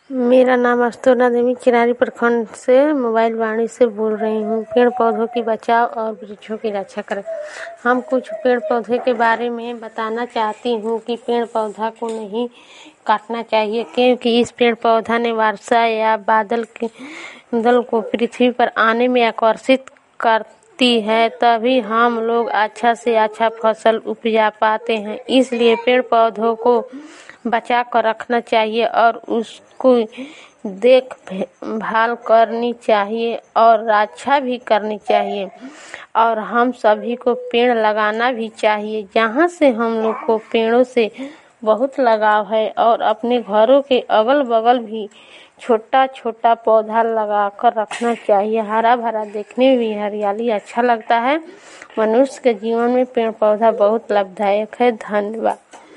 मेरा नाम अस्तुना देवी चिरारी प्रखंड से मोबाइल वाणी से बोल रही हूँ। पेड़ पौधों की बचाव और वृक्षों की रक्षा करें। हम कुछ पेड़ पौधे के बारे में बताना चाहती हूँ कि पेड़ पौधा को नहीं काटना चाहिए, क्योंकि इस पेड़ पौधा ने वर्षा या बादल को पृथ्वी पर आने में आकर्षित करती है, तभी हम लोग अच्छा से अच्छा फसल उपजा पाते हैं। इसलिए पेड़ पौधों को बचा कर रखना चाहिए और उसको देखभाल करनी चाहिए और रक्षा भी करनी चाहिए। और हम सभी को पेड़ लगाना भी चाहिए। जहाँ से हम लोग को पेड़ों से बहुत लगाव है और अपने घरों के अगल बगल भी छोटा छोटा पौधा लगा कर रखना चाहिए। हरा भरा देखने में भी हरियाली अच्छा लगता है। मनुष्य के जीवन में पेड़ पौधा बहुत लाभदायक है। धन्यवाद।